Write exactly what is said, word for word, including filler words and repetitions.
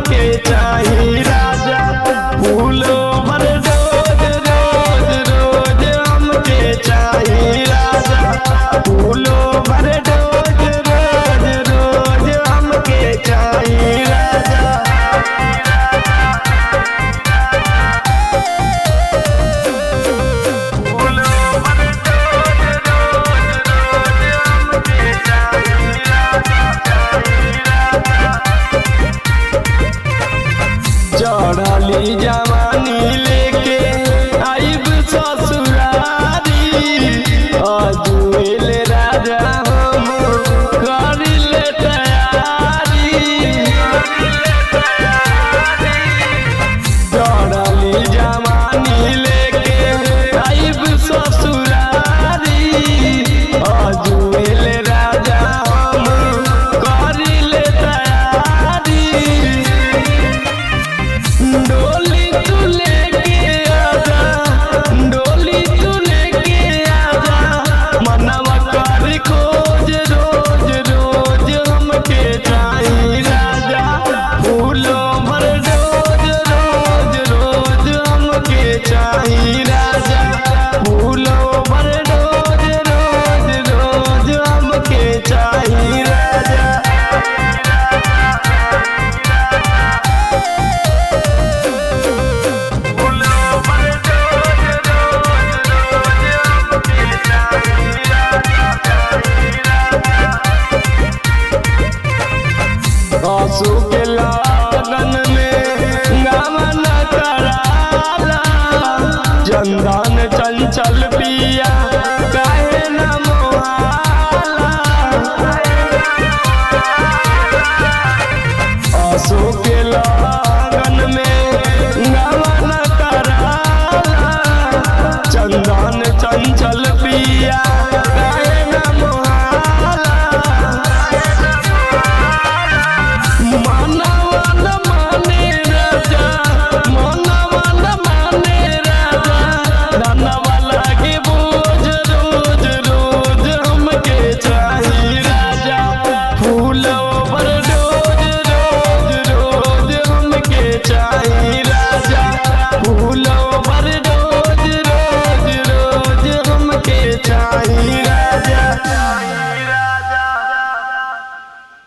हमके चाही राजा फूलो भर रोज रोज रोज हमके चाही राजा फूलो भर रोज रोज रोज हमके चाही राजा चढ़ली जवानी लेके आइब ससुरारी अजुएल राजा हम करिले तैयारी चढ़ली जवानी लेके आइब ससुरारी अजुएल राजा हम करिले तैयारी डोली तू लेके आजा डोली तू लेके आजा मनवा कर खोज रोज रोज हमके चाही राजा फूलो भर रोज रोज रोज हमके चाही राजा फूलो भर रोज रोज रोज हमके चाही राजा आंसू के लगन में गमन कराला चंदन चंचल पिया काहे न मोहाला आंसू के लगन में गमन